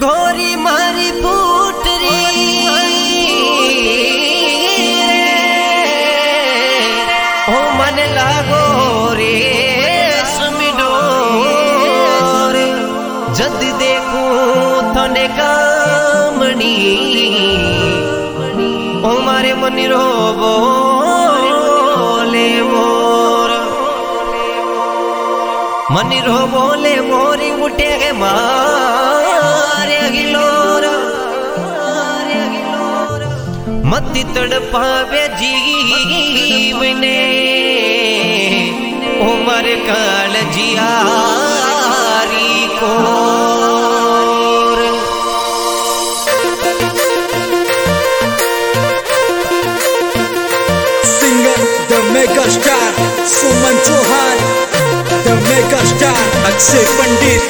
गोरी मारी फूटरी ओ मन लागो रे सुमिडोर जद देखूं थने कामणी ओ मारे मनी रो बोले मोर मनी रो बोले मोरी उठे गे मारे गिलोर मती तड़पावे जीवने उमर काल जियारी को Singer, the mega star, Suman Chauhan, the mega star, Akshay Pandit.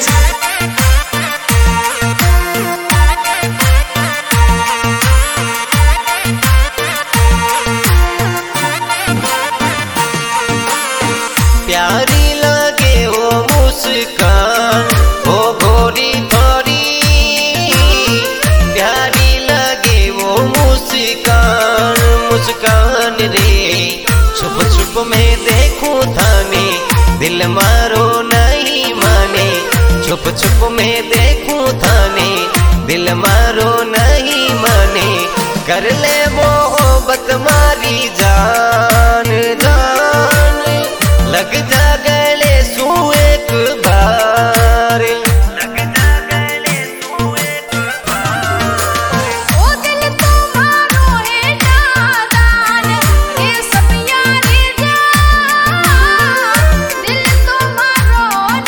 प्यारी लगे वो मुस्कान वो गोरी थोड़ी प्यारी लगे वो मुस्कान मुस्कान रे छुप छुप में देखूं थाने दिल मारो नहीं माने छुप छुप में देखूं थाने दिल मारो नहीं माने कर ले मोहब्बत मारी जान जान लग जा गले सू एक बार लग जा गले सू एक बार ओ दिल तुम्हारो है नादान ये सब यारी जान दिल तुम्हारो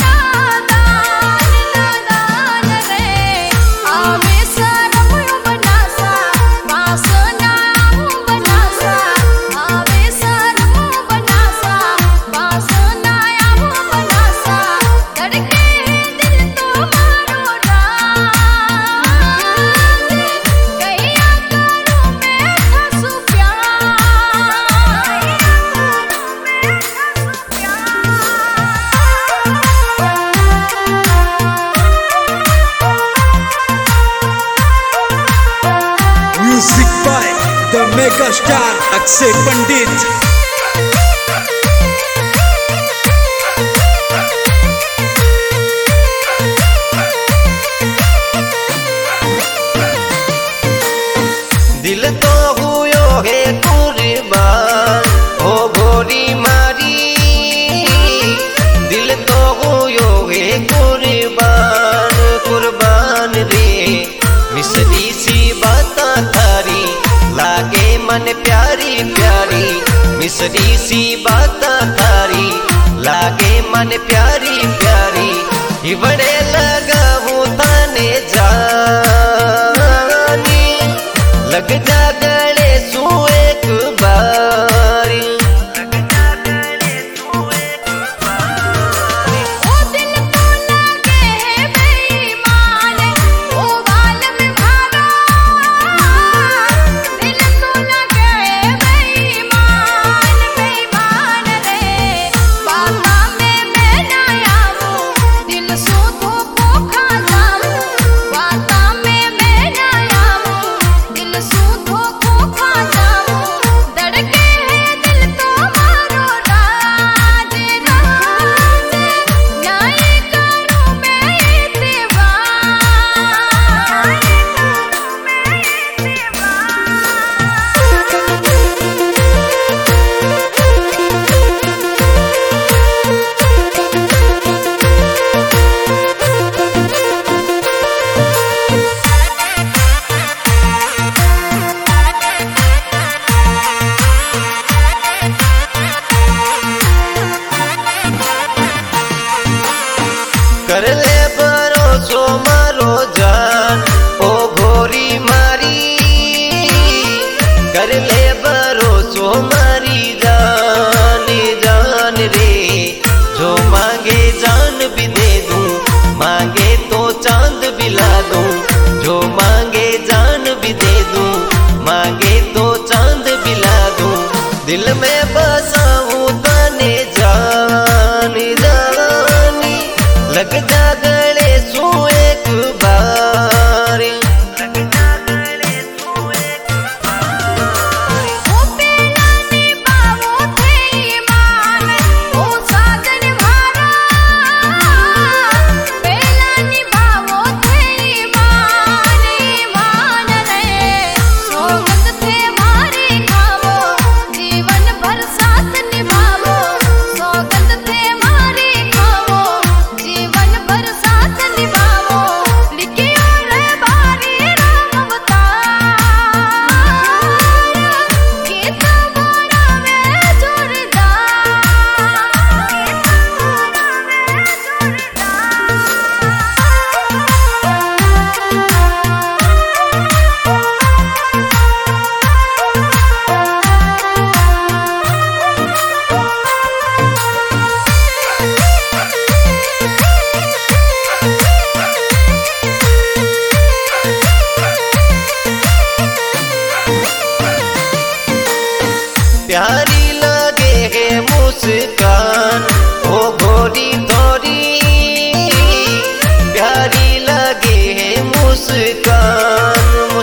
नादान रे आवे शर्म बनासा वासना बनासा आवे शर्म बनासा वासना बनासा धड़के दिल तुम्हारो राज गैया करूं मैं हंसू Music by the mega star, Akshay Pandit. दिल तो हुयो है कुर्बान ओ गोरी मारी दिल तो हुयो है कुर्बान कुर्बान रे मिसरी सी बाता थारी लागे मन प्यारी प्यारी मिसरी सी बाता थारी लागे मन प्यारी प्यारी इबड़े लगाऊं थाने जानी लग जा गले सू एक बारी लग जा गले सू एक बारी ओ दिल तो लगे है बेईमान ओ वालम भारा दिल तो लगे है बेईमान बेईमान रे बाता में मैं ना आऊं दिल सो तो खा जाऊं बाता में मैं ना आऊं दिल सो तो खा जाऊं धड़के दिल तुम्हारो राज राज न्याय करूं मैं कर ले भरोसो मारो जान ओ गोरी मारी कर ले भरोसो मारी जान जान रे जो मांगे जान भी दे दूं मांगे तो चांद भी ला दूं जो मांगे जान भी दे दूं मांगे तो चांद भी ला दूं दिल में बसाऊं ताने जानी जानी लग जा गले सू एक बार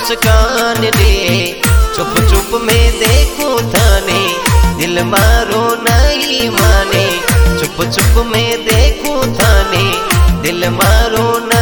मुस्कान रे, चुप चुप में देखूं थाने, दिल मारो नहीं माने, चुप चुप में देखूं थाने, दिल मारो नहीं